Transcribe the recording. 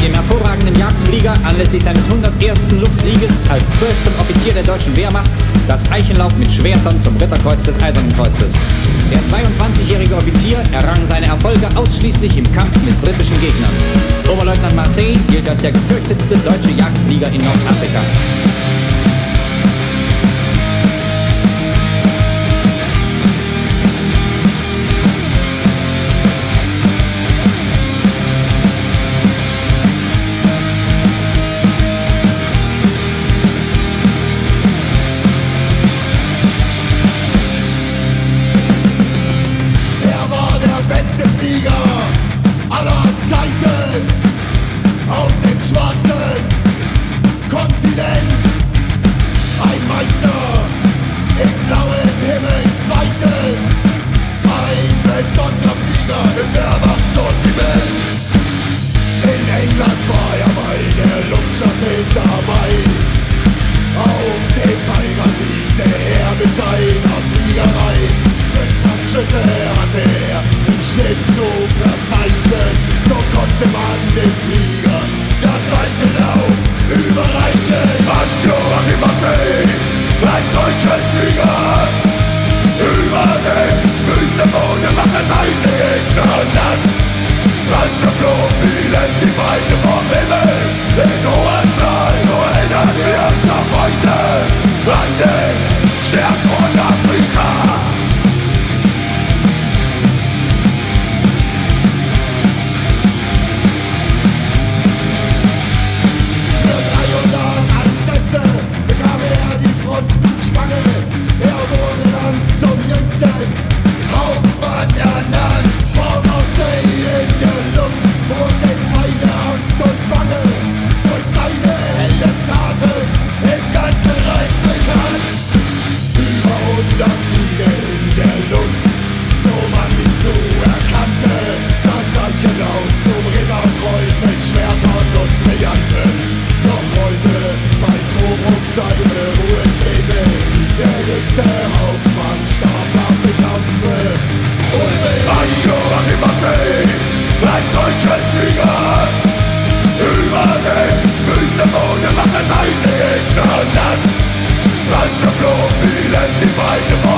dem hervorragenden Jagdflieger anlässlich seines 101. Luftsieges als 12. Offizier der deutschen Wehrmacht das Eichenlauf mit Schwertern zum Ritterkreuz des Eisernen Kreuzes. Der 22-jährige Offizier errang seine Erfolge ausschließlich im Kampf mit britischen Gegnern. Oberleutnant Marseille gilt als der gefürchtetste deutsche Jagdflieger in Nordafrika. Aller Zeiten auf dem schwarzen Kontinent, ein Meister im blauen Himmelsweiten, ein besonderer Flieger im Wehrmachtssortiment. In England war er bei der Luftstadt mit dabei, auf dem Bayern siegte er mit seiner Fliegerei. 5 Schüsse hatte er im Schnitt zu verzeichnen, so konnte man dem Flieger das Eichenlaub überreichen. An Joachim Marseille, ein deutsches Fliegers, über den Wüstenboden macht er seine Gegner nass. Panzer flog, fielen die Feinde vom Himmel, in hoher Zahl, so erinnern wir uns noch heute an den Stern von Afrika. Panzer flog, fielen die Feinde vor.